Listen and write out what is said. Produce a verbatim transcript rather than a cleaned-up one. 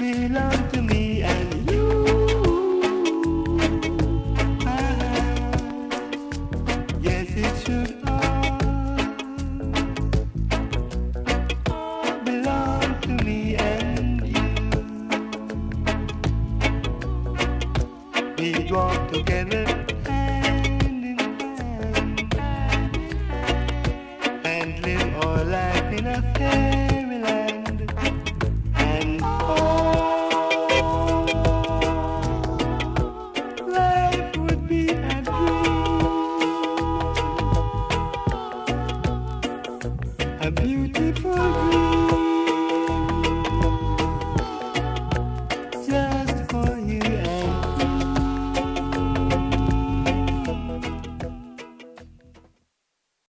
belong to me and you. Ah, yes, it should all belong to me and you. We walk together hand in hand and live our life in a fairyland. And oh, life would be a dream, a beautiful dream.